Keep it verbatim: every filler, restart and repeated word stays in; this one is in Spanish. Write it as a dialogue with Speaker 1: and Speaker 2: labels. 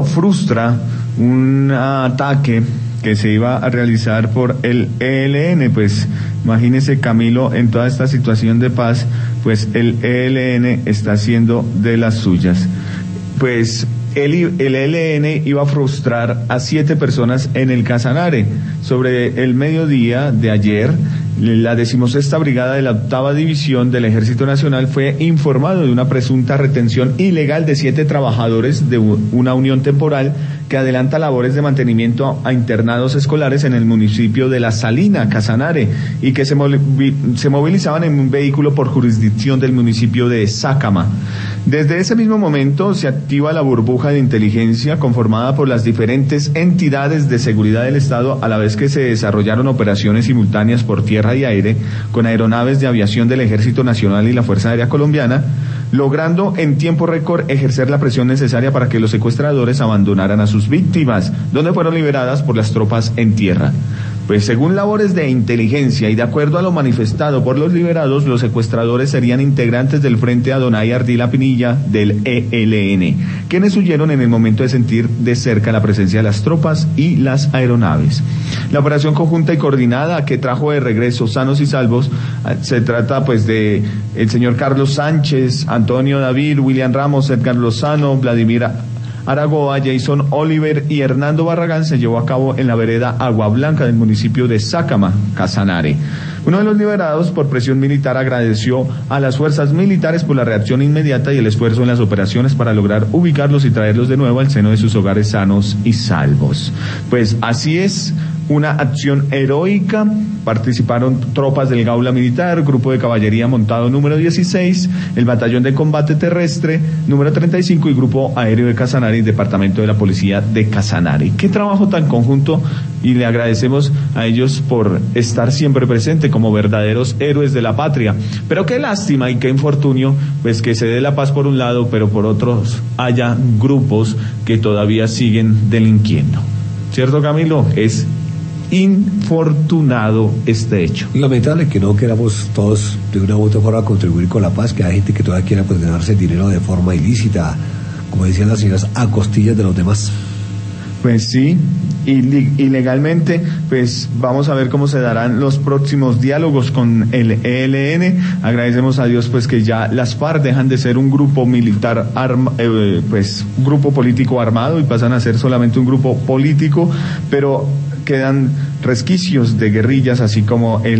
Speaker 1: frustra un ataque que se iba a realizar por el E L N. Pues imagínese, Camilo, en toda esta situación de paz, pues el E L N está haciendo de las suyas. Pues el, el E L N iba a frustrar a siete personas en el Casanare. Sobre el mediodía de ayer, la decimosexta Brigada de la octava División del Ejército Nacional fue informado de una presunta retención ilegal de siete trabajadores de una unión temporal que adelanta labores de mantenimiento a internados escolares en el municipio de La Salina, Casanare, y que se, se movilizaban en un vehículo por jurisdicción del municipio de Sácama. Desde ese mismo momento se activa la burbuja de inteligencia conformada por las diferentes entidades de seguridad del Estado, a la vez que se desarrollaron operaciones simultáneas por tierra y aire con aeronaves de aviación del Ejército Nacional y la Fuerza Aérea Colombiana, logrando en tiempo récord ejercer la presión necesaria para que los secuestradores abandonaran a sus víctimas, donde fueron liberadas por las tropas en tierra. Pues según labores de inteligencia y de acuerdo a lo manifestado por los liberados, los secuestradores serían integrantes del Frente Adonai Ardila Pinilla del E L N, quienes huyeron en el momento de sentir de cerca la presencia de las tropas y las aeronaves. La operación conjunta y coordinada que trajo de regreso sanos y salvos, se trata pues de el señor Carlos Sánchez, Antonio David, William Ramos, Edgar Lozano, Vladimir Aragoa, Jason Oliver y Hernando Barragán, se llevó a cabo en la vereda Agua Blanca del municipio de Sácama, Casanare. Uno de los liberados por presión militar agradeció a las fuerzas militares por la reacción inmediata y el esfuerzo en las operaciones para lograr ubicarlos y traerlos de nuevo al seno de sus hogares sanos y salvos. Pues así es, una acción heroica. Participaron tropas del Gaula Militar, Grupo de Caballería Montado número dieciséis, el Batallón de Combate Terrestre número treinta y cinco y Grupo Aéreo de Casanare y Departamento de la Policía de Casanare. Qué trabajo tan conjunto, y le agradecemos a ellos por estar siempre presente como verdaderos héroes de la patria. Pero qué lástima y qué infortunio, pues que se dé la paz por un lado, pero por otros haya grupos que todavía siguen delinquiendo. ¿Cierto, Camilo? Es infortunado este hecho.
Speaker 2: Lamentable que no queramos todos de una u otra forma contribuir con la paz, que hay gente que todavía quiere pues ganarse dinero de forma ilícita, como decían las señoras, a costillas de los demás.
Speaker 1: Pues sí, ilegalmente. Pues vamos a ver cómo se darán los próximos diálogos con el E L N. Agradecemos a Dios pues que ya las FARC dejan de ser un grupo militar arma, eh, pues un grupo político armado y pasan a ser solamente un grupo político, pero quedan resquicios de guerrillas, así como el